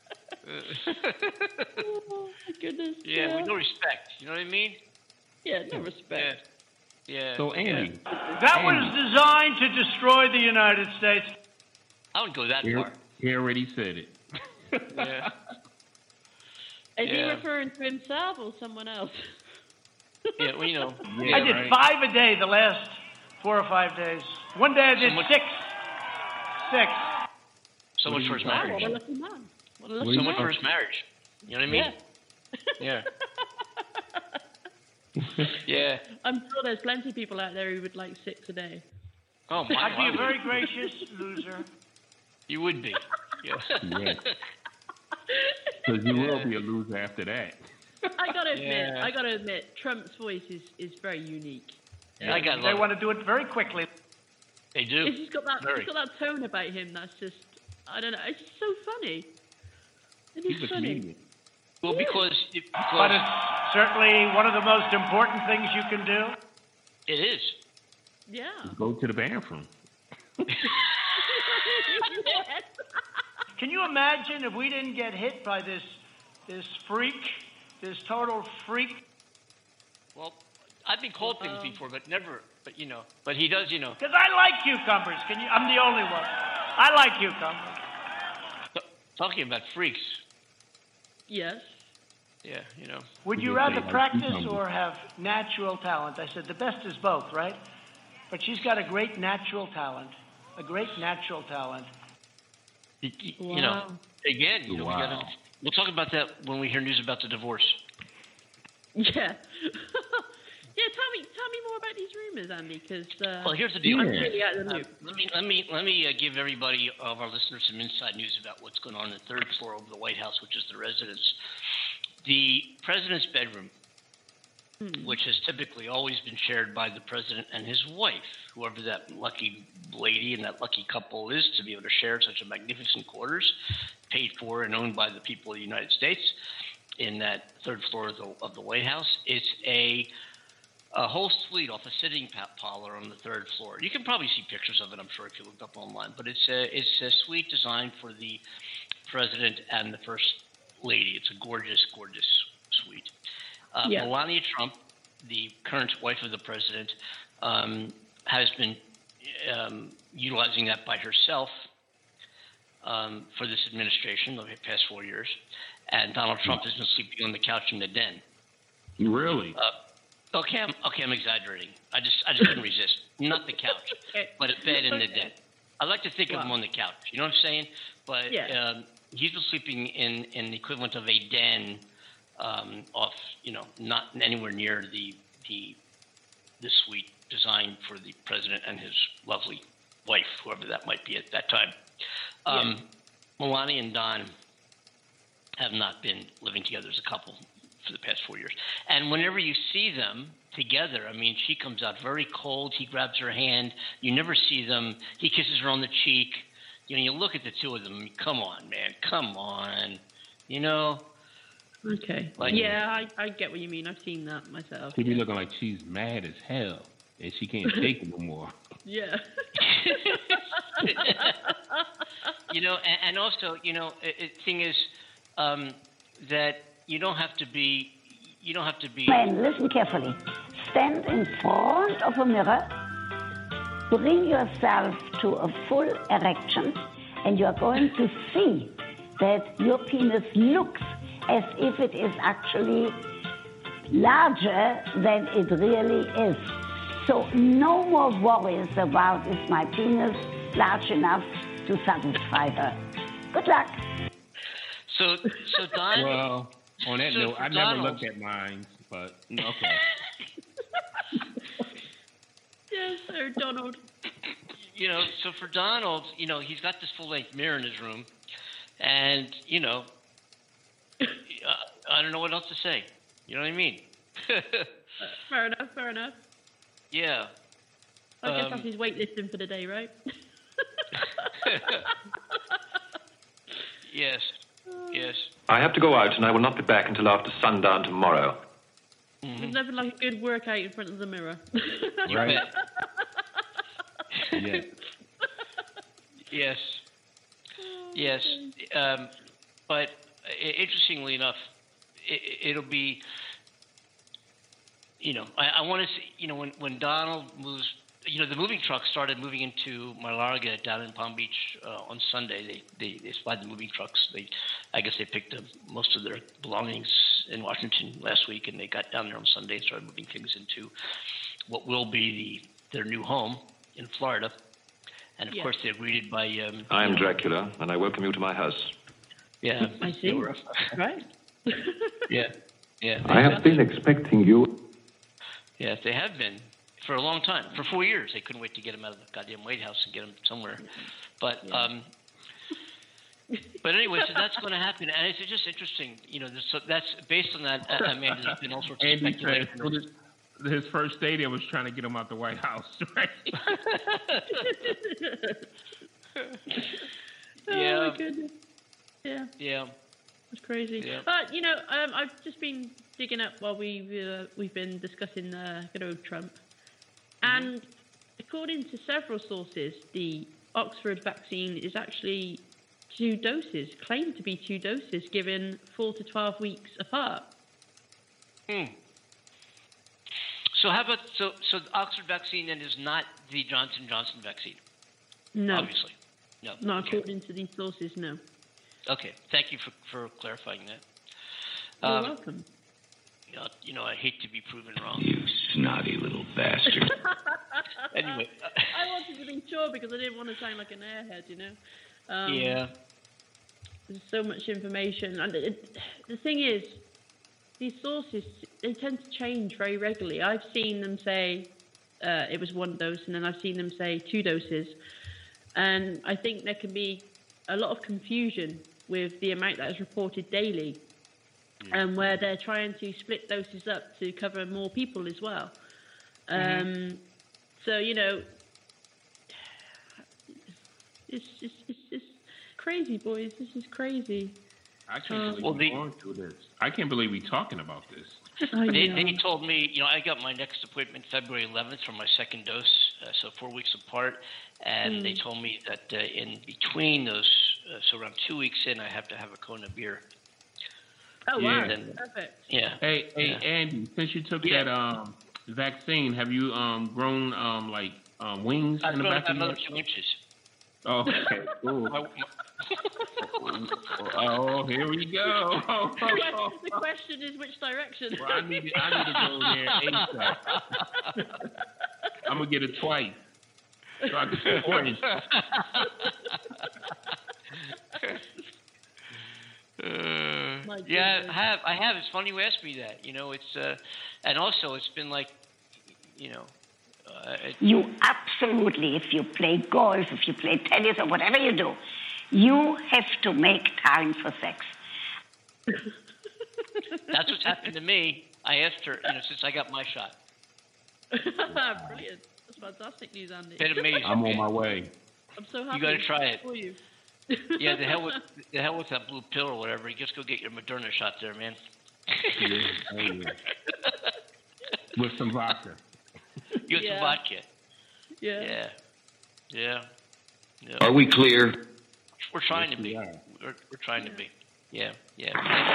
Oh my goodness. Yeah, with no respect. You know what I mean? Yeah, no Yeah. respect. Yeah. So, Andy, That was designed to destroy the United States. I wouldn't go that he, far. he already said it. Yeah. Is he Yeah. referring to himself or someone else? Yeah, well, you know. Yeah, I did right. five a day the last four or five days. One day I did So much- six. Six. So What much are for you his talking What marriage. a lucky man. What a What lucky are So you much man. for his marriage. You know what I mean? Yeah. Yeah. Yeah. I'm sure there's plenty of people out there who would like six a day. Oh my. I'd I be a would. very gracious loser. You would be. Yeah. Yes. Because you will be a loser after that. I gotta admit, Yeah. I gotta admit, Trump's voice is, is very unique. Yeah, I got They love it. want to do it very quickly. They do. It's just got that, Very. it's got that tone about him that's just, I don't know, it's just so funny. It is He's a funny. comedian. Well, because, But because it's certainly one of the most important things you can do. it is. Yeah. Go to the bathroom. Can you imagine if we didn't get hit by this this freak, this total freak? Well, I've been called things Um, before, but never. But you know. But he does. You know. Because I like cucumbers. Can you? I'm the only one. I like cucumbers. T- talking about freaks. Yes. Yeah. You know. Would you Yeah, rather I like practice cucumbers. or have natural talent? I said the best is both, right? But she's got a great natural talent. A great natural talent. You, you- Wow. you know. Again. You know, we Wow. gotta, we'll talk about that when we hear news about the divorce. Yeah. yeah, tell me, tell me more about these rumors, Andy, because uh, Well, here's the deal. I'm Yeah. really out of the Uh, loop. let me let me let me uh, give everybody of our listeners some inside news about what's going on on the third floor of the White House, which is the residence. The president's bedroom, which has typically always been shared by the president and his wife, whoever that lucky lady and that lucky couple is to be able to share such a magnificent quarters, paid for and owned by the people of the United States, in that third floor of the, of the White House. It's a a whole suite off a sitting pa- parlor on the third floor. You can probably see pictures of it, I'm sure, if you looked up online. But it's a it's a suite designed for the president and the first lady. It's a gorgeous, gorgeous suite. Uh, Yeah. Melania Trump, the current wife of the president, um, has been um, utilizing that by herself um, for this administration the past four years. And Donald Trump has been sleeping on the couch in the den. Really? Uh, okay, I'm, okay, I'm exaggerating. I just, I just couldn't resist. Not the couch, but a bed in the den. I like to think of him Wow. on the couch. You know what I'm saying? But Yeah. um, he's been sleeping in, in the equivalent of a den, um, off, you know, not anywhere near the the the suite designed for the president and his lovely wife, whoever that might be at that time. Um, Melania and Don have not been living together as a couple for the past four years. And whenever you see them together, I mean, she comes out very cold. He grabs her hand. You never see them. He kisses her on the cheek. You know, you look at the two of them. Come on, man. Come on. You know? Okay. Like, yeah, I, I get what you mean. I've seen that myself. She be looking like she's mad as hell, and she can't take it no more. Yeah. You know, and, and also, you know, the thing is um, that you don't have to be, you don't have to be. Man, listen carefully. Stand in front of a mirror, bring yourself to a full erection, and you're going to see that your penis looks as if it is actually larger than it really is. So no more worries about is my penis large enough to satisfy her. Good luck. So, so Don. Well, on that so note, I never Donald, looked at mine, but okay. Yes, sir, Donald. You know, so for Donald, you know, he's got this full-length mirror in his room, and you know, uh, I don't know what else to say. You know what I mean? uh, fair enough. Fair enough. Yeah. I guess Um, that's his weightlifting for the day, right? Yes. Yes. I have to go out, and I will not be back until after sundown tomorrow. There's nothing like a good workout in front of the mirror. You Right. bet. Yeah. Yes. Yes. Um, but i- interestingly enough, it, it'll be, you know, I, I want to see, you know, when, when Donald moves, you know, the moving truck started moving into Malarga down in Palm Beach uh, on Sunday. They, they they supplied the moving trucks. They, I guess they picked up most of their belongings in Washington last week, and they got down there on Sunday and started moving things into what will be the their new home in Florida. And of Yeah. course, they're greeted by. Um, I am you know, Dracula, and I welcome you to my house. Yeah, I see. they were- Right? yeah, yeah. I have been expecting you. Yes, they have been for a long time. For four years, they couldn't wait to get him out of the goddamn White House and get him somewhere. But, um, but anyway, so that's going to happen, and it's just interesting. You know, so that's based on that. Uh, I mean, there's been all sorts of Andy said speculation. well, his- his first stadium was trying to get him out the White House, right? Oh, Yeah. my goodness. Yeah, Yeah, it's crazy. Yeah. But, you know, um, I've just been digging up while we've, uh, we've been discussing uh, good old Trump. And according to several sources, the Oxford vaccine is actually two doses, claimed to be two doses, given four to twelve weeks apart. Hmm. So how about so so the Oxford vaccine then is not the Johnson and Johnson vaccine? No, Obviously, no. not Okay. according to these sources, no. Okay. Thank you for for clarifying that. You're Um, welcome. You know, you know, I hate to be proven wrong. You snotty little bastard. Anyway, uh, I wanted to be sure because I didn't want to sound like an airhead, you know. Um, yeah. There's so much information, and it, the thing is, these sources they tend to change very regularly. I've seen them say uh, it was one dose, and then I've seen them say two doses, and I think there can be a lot of confusion with the amount that is reported daily, and where they're trying to split doses up to cover more people as well. Um, Mm-hmm. So you know, it's it's it's, it's crazy, boys. This is crazy. I can't believe Well, we're the- going through this. I can't believe we're talking about this. I They, know. they told me, you know, I got my next appointment February eleventh for my second dose, uh, so four weeks apart. And they told me that uh, in between those, uh, so around two weeks in, I have to have a Kona beer. Oh wow, Yeah. perfect. Yeah. Hey, hey, Yeah. Andy, since you took Yeah. that um vaccine, have you um grown um like um wings I've in the grown back of another your? two inches. Oh, okay, cool. My- my- Oh, here we go. The question is which direction. Well, I need to, I need to go there ASAP. I'm gonna get it twice. So I can support it. Uh, My yeah, goodness. I have. I have. It's funny you asked me that. You know, it's uh, and also it's been like, you know, uh, it, You absolutely, if you play golf, if you play tennis, or whatever you do, you have to make time for sex. That's what's happened to me. I asked her, you know, since I got my shot. Brilliant. That's fantastic news, Andy. Been amazing. I'm on my way. I'm so happy. You got to try it. For you. Yeah, the hell with the hell with that blue pill or whatever. You just go get your Moderna shot there, man. Yeah, oh, yeah. With some vodka. You got Yeah. some vodka. Yeah. Yeah. Yeah. Yeah. Are we clear? We're trying Yes, to be. we are. We're, we're trying to be. Yeah. Yeah.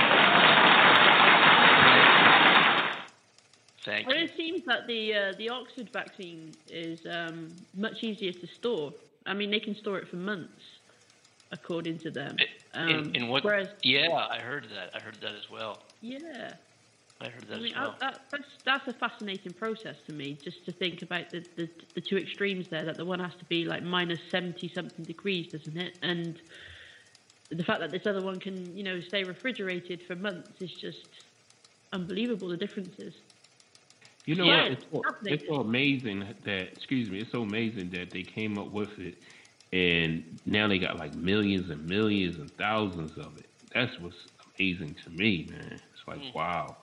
Thank Well, you. it seems that the uh, the Oxford vaccine is um, much easier to store. I mean, they can store it for months, according to them. Um, in, in what? Whereas, Yeah, I heard that. I heard that as well. yeah, I heard that I mean, as well. I, that, that's that's a fascinating process to me, just to think about the, the the two extremes there. That the one has to be like minus seventy something degrees, doesn't it? And the fact that this other one can, you know, stay refrigerated for months is just unbelievable. The differences. You know Yeah, what? It's so, it's so amazing that, excuse me, it's so amazing that they came up with it, and now they got like millions and millions and thousands of it. That's what's amazing to me, man. It's like, Mm. wow.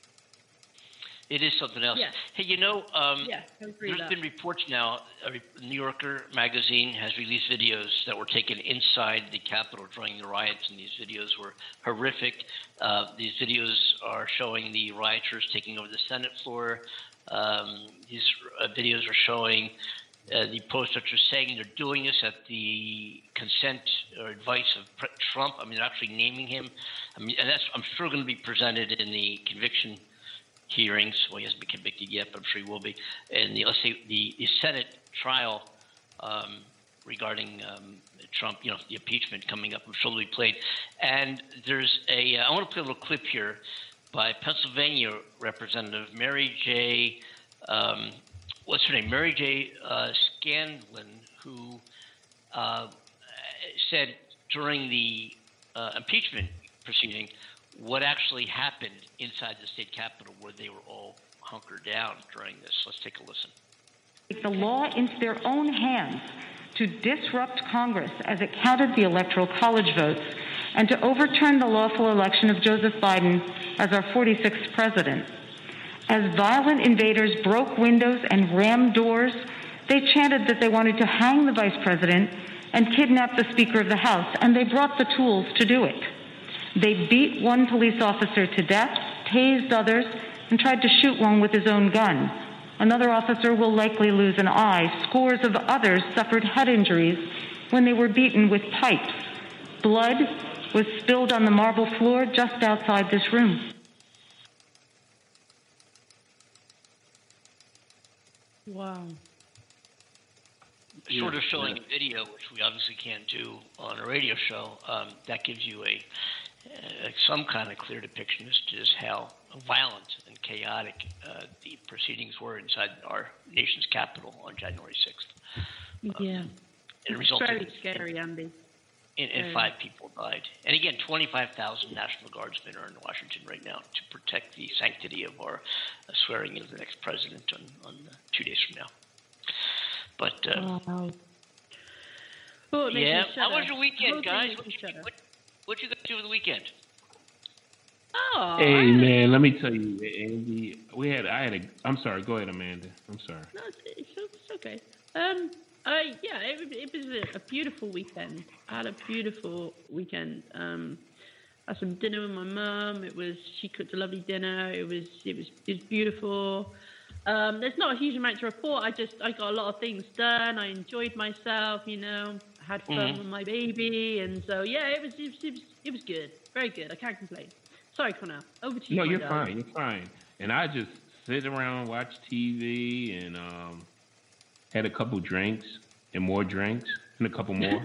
It is something else. Yeah. Hey, you know, um, Yeah, I agree with there's that. been reports now. A re- New Yorker magazine has released videos that were taken inside the Capitol during the riots, and these videos were horrific. Uh, these videos are showing the rioters taking over the Senate floor. Um, these uh, videos are showing uh, the protesters saying they're doing this at the consent or advice of Pre- Trump. I mean, they're actually naming him. I mean, and that's I'm sure going to be presented in the conviction hearings. Well, he hasn't been convicted yet, but I'm sure he will be. And the, let's say the, the Senate trial um, regarding um, Trump, you know, the impeachment coming up, I'm sure will be played. And there's a, uh, I want to play a little clip here by Pennsylvania Representative Mary J. Um, what's her name? Mary J. Uh, Scanlon, who uh, said during the uh, impeachment proceeding what actually happened inside the state capitol where they were all hunkered down during this. Let's take a listen. Take the law into their own hands to disrupt Congress as it counted the Electoral College votes and to overturn the lawful election of Joseph Biden as our forty-sixth president. As violent invaders broke windows and rammed doors, they chanted that they wanted to hang the vice president and kidnap the Speaker of the House, and they brought the tools to do it. They beat one police officer to death, tased others, and tried to shoot one with his own gun. Another officer will likely lose an eye. Scores of others suffered head injuries when they were beaten with pipes. Blood was spilled on the marble floor just outside this room. Wow. Short Yeah, of showing yeah. a video, which we obviously can't do on a radio show, um, that gives you a uh, some kind of clear depiction as to just how violent and chaotic uh, the proceedings were inside our nation's capital on January sixth. Yeah. It It's resulted very scary, Andy. in, in very. five people died. And again, twenty-five thousand National Guardsmen are in Washington right now to protect the sanctity of our uh, swearing in of the next president on, on uh, two days from now. But uh, Wow. Oh, it makes yeah, me how was shudder. your weekend, The whole thing guys? makes What me you, shudder. what, what you guys do over the weekend? Oh, Hey I- man, let me tell you, Andy. We had, I had a. I'm sorry. Go ahead, Amanda. I'm sorry. No, it's, it's, it's okay. Um, uh, yeah, it, was- it was a, a beautiful weekend. I had a beautiful weekend. Um, I had some dinner with my mum. It was she cooked a lovely dinner. It was it was it was beautiful. Um, there's not a huge amount to report. I just I got a lot of things done. I enjoyed myself. You know, I had fun Mhm. with my baby, and so yeah, it was it was, it was it was good. Very good. I can't complain. Sorry, Connor. Over to you. No, my you're darling. fine. You're fine. And I just sit around, watch T V, and um, had a couple drinks and more drinks and a couple more.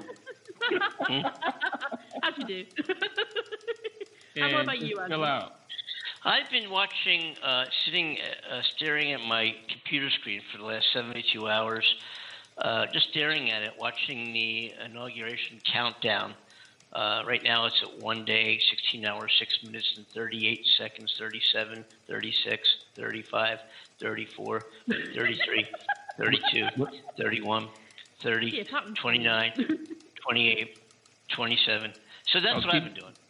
As you do. And and what about just you, chill Andy? out. I've been watching, uh, sitting, uh, staring at my computer screen for the last seventy-two hours, uh, just staring at it, watching the inauguration countdown. Uh, right now it's at one day, sixteen hours, six minutes, and thirty-eight seconds, thirty-seven, thirty-six, thirty-five, thirty-four, thirty-three, thirty-two, thirty-one, See, thirty, it happened. twenty-nine, twenty-eight, twenty-seven. So that's Oh, what I've keep- been doing.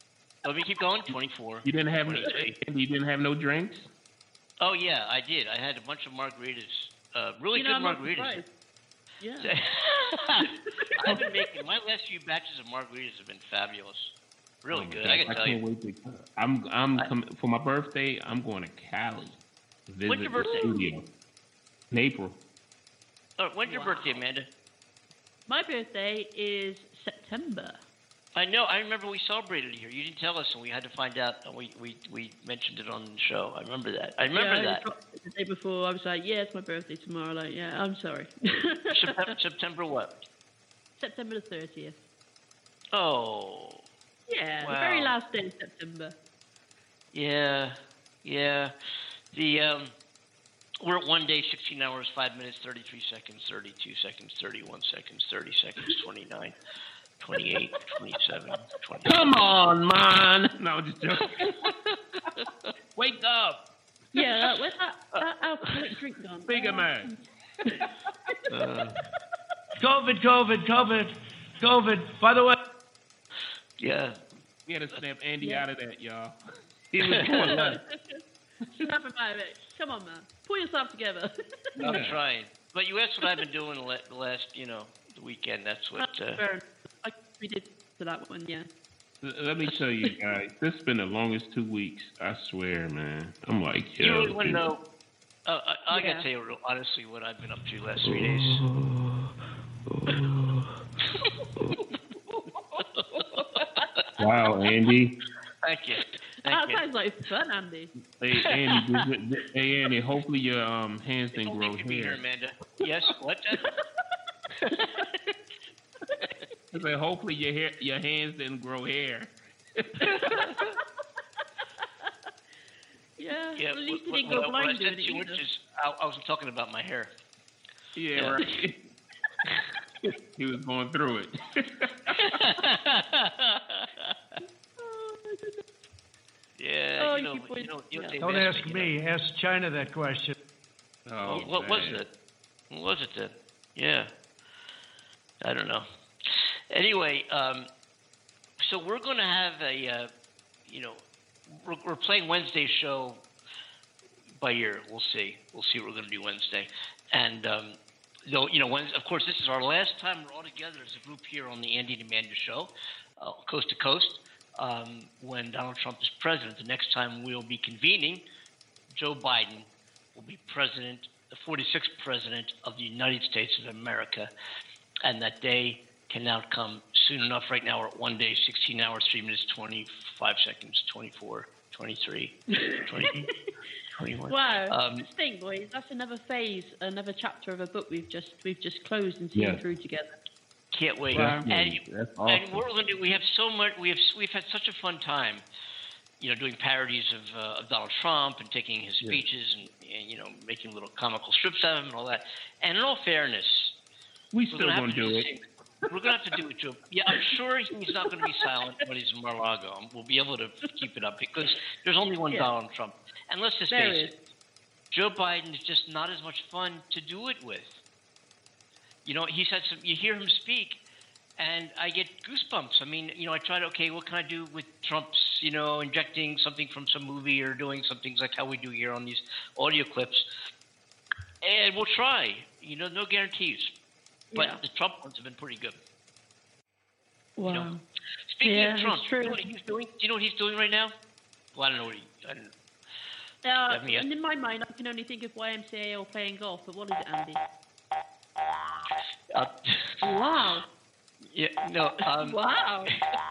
Let me keep going. twenty-four. You didn't have no, twenty-eight. you didn't have no drinks? Oh yeah, I did. I had a bunch of margaritas. Uh, really You know, good I'm not margaritas. surprised. Yeah. I've been making my last few batches of margaritas have been fabulous. Really Oh, good. God, I can I tell can't you. wait to. I'm I'm I- com- for my birthday. I'm going to Cali. Visit When's your the birthday? studio. In April. Oh, when's your birthday, Amanda? My birthday is September. I know. I remember we celebrated here. You didn't tell us, and we had to find out. And we, we, we mentioned it on the show. I remember that. I remember yeah, that. The day before, I was like, yeah, it's my birthday tomorrow. Like, yeah, I'm sorry. September, September what? September the thirtieth. Oh. Yeah, Wow. the very last day of September. Yeah. Yeah. The um, we're at one day, sixteen hours, five minutes, thirty-three seconds, thirty-two seconds, thirty-one seconds, thirty seconds, twenty-nine, twenty-eight, twenty-seven, twenty. Come on, man. No, just joking. Wake up. Yeah, where's that, that alcoholic drink gone? Bigger man. Uh, COVID, COVID, COVID, COVID. By the way. yeah. We had to snap Andy Yeah. out of that, y'all. He was going left. Snap him out of it. Come on, man. Pull yourself together. I'm trying. But you asked what I've been doing the la- the last, you know, the weekend. That's what. Uh, Fair enough. I, we did for that one, yeah. L- Let me tell you guys, this has been the longest two weeks. I swear, man. I'm like, yo. you really want to dude. know? Uh, I, I Yeah. gotta tell you real honestly what I've been up to the last three days. Wow, Andy. Thank you. That Thank you. sounds like fun, Andy. Hey, Andy. Did you- hey, Andy. Hopefully your um hands It's didn't only grow to be here, hair. Amanda. Yes. What? I said, hopefully your hair, your hands didn't grow hair. Yeah, yeah. at least what, he didn't what, go what I blind said doing to it you, either. which is, I, I wasn't talking about my hair. Yeah, Yeah. right. He was going through it. Yeah. Oh, you know. you people- You know. You know yeah. they Don't asked ask you me. Ask China that question. Oh, Know, what was man. it? What was it then? Yeah. I don't know. Anyway, um, so we're going to have a, uh, you know, we're, we're playing Wednesday's show by ear. We'll see. We'll see what we're going to do Wednesday. And, um, though, you know, Wednesday, of course, this is our last time we're all together as a group here on the Andy and Amanda show, uh, coast to coast, um, when Donald Trump is president. The next time we'll be convening, Joe Biden will be president, the forty-sixth president of the United States of America. And that day can now come soon enough. Right now we're at one day, sixteen hours, three minutes, twenty-five seconds, twenty-four, twenty-three, twenty, twenty-one. Wow, Um, just think, boys, that's another phase, another chapter of a book we've just we've just closed and seen Yeah. through together. Can't wait. Wow. And, That's and awesome. we're going to we have so much. We have we've had such a fun time, you know, doing parodies of, uh, of Donald Trump and taking his speeches and, and you know making little comical strips out of him and all that. And in all fairness, We we're still gonna have gonna to do the it. same- We're going to have to do it, Joe. Yeah, I'm sure he's not going to be silent when he's in Mar-a-Lago. We'll be able to keep it up because there's only one Yeah. Donald Trump. And let's just There face is. it, Joe Biden is just not as much fun to do it with. You know, he's had some. You hear him speak, and I get goosebumps. I mean, you know, I try to okay, what can I do with Trump's, you know, injecting something from some movie or doing some things like how we do here on these audio clips, and we'll try. You know, no guarantees, but Yeah. the Trump ones have been pretty good. Wow. know, Speaking Yeah, of Trump, it's do you true. know what he's doing? Do you know what he's doing right now? Well, I don't know what he. I don't, Uh, Let me guess. and in my mind, I can only think of Y M C A or playing golf. But what is it, Andy? uh, Wow. yeah, no. Um, Wow.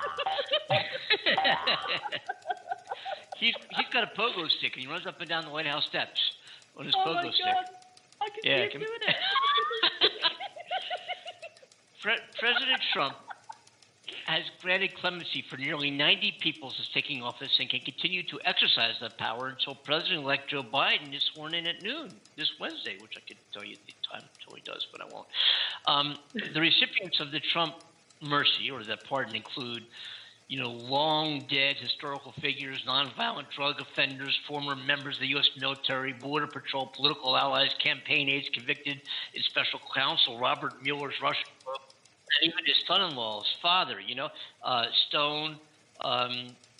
he's he's got a pogo stick and he runs up and down the White House steps on his Oh pogo my stick. God. I can Yeah, see him can- doing it. Pre- President Trump has granted clemency for nearly ninety people since taking office and can continue to exercise that power until President-elect Joe Biden is sworn in at noon this Wednesday, which I could tell you the time until he does, but I won't. Um, the recipients of the Trump mercy or that pardon include, you know, long-dead historical figures, nonviolent drug offenders, former members of the U S military, Border Patrol, political allies, campaign aides convicted in special counsel Robert Mueller's Russian book, and even his son-in-law, his father, you know, uh, Stone, um,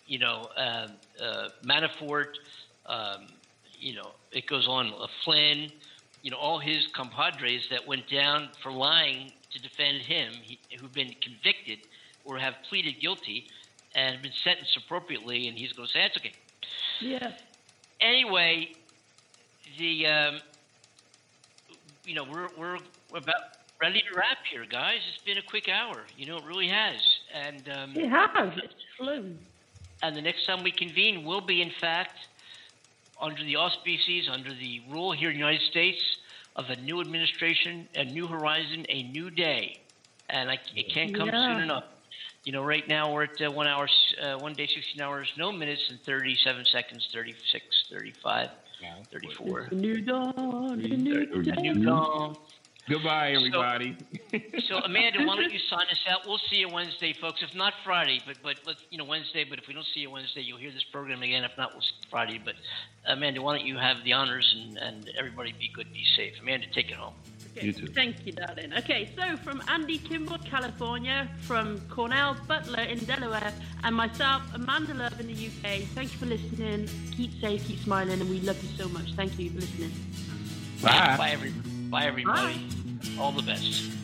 you know, uh, uh, Manafort, um, you know, it goes on, uh, Flynn, you know, all his compadres that went down for lying to defend him, he, who've been convicted or have pleaded guilty and have been sentenced appropriately, and he's going to say, that's okay. Yeah. Anyway, the, um, you know, we're, we're about ready to wrap here, guys. It's been a quick hour. You know, it really has. And um, It has. It's flown. And the next time we convene will be, in fact, under the auspices, under the rule here in the United States of a new administration, a new horizon, a new day. And I, it can't come Yeah. soon enough. You know, right now we're at uh, one hour, uh, one day, sixteen hours, no minutes, and thirty-seven seconds, thirty-six, thirty-five, thirty-four. The new dawn. The new The new dawn. Goodbye, everybody. So, so, Amanda, why don't you sign us out? We'll see you Wednesday, folks. If not Friday, but but let's you know Wednesday. But if we don't see you Wednesday, you'll hear this program again. If not, we'll see you Friday. But Amanda, why don't you have the honors and, and everybody be good, be safe. Amanda, take it home. Okay. You too. Thank you, darling. Okay, so from Andy Kimball, California, from Cornell Butler in Delaware, and myself, Amanda Love in the U K. Thank you for listening. Keep safe, keep smiling, and we love you so much. Thank you for listening. Bye. Bye, every, bye everybody. Bye. All the best.